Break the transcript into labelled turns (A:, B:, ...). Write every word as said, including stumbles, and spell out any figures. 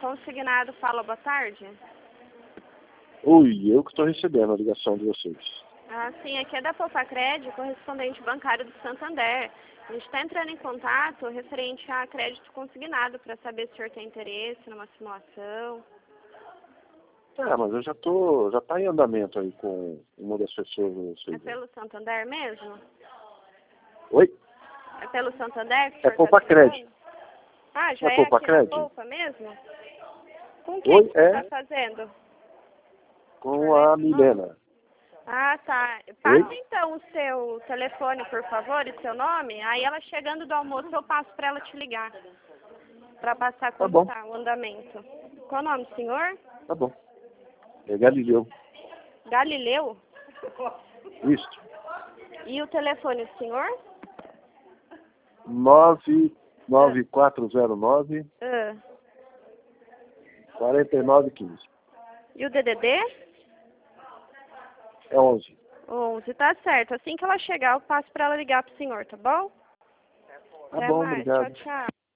A: Consignado fala boa tarde.
B: Oi, eu que estou recebendo a ligação de vocês.
A: Ah, sim, aqui é da Popacred, correspondente bancário do Santander. A gente está entrando em contato referente a crédito consignado para saber se o senhor tem interesse numa simulação.
B: Ah, mas eu já tô, já está em andamento aí com uma das pessoas de vocês.
A: É pelo Santander mesmo?
B: Oi?
A: É pelo Santander que o
B: É
A: senhor
B: Popacred.
A: tá ligando? Ah, já
B: É
A: é aqui na
B: Popacred?
A: Poupa mesmo? Com quem
B: Oi,
A: que você
B: é
A: está fazendo?
B: com a Milena.
A: Ah, tá.
B: Oi?
A: Passa então o seu telefone, por favor, e seu nome. Aí ela chegando do almoço, eu passo para ela te ligar. Para passar
B: Tá
A: como
B: bom,
A: tá o andamento. Qual o nome do senhor?
B: tá bom. É Galileu.
A: Galileu?
B: Isso.
A: E o telefone do senhor?
B: nove nove quatro zero nove,
A: Ah.
B: quatro nove um cinco.
A: E o D D D?
B: É onze.
A: onze, tá certo. Assim que ela chegar, eu passo para ela ligar pro senhor, tá bom?
B: Tá
A: Até
B: bom,
A: mais. Tchau,
B: obrigado.
A: tchau.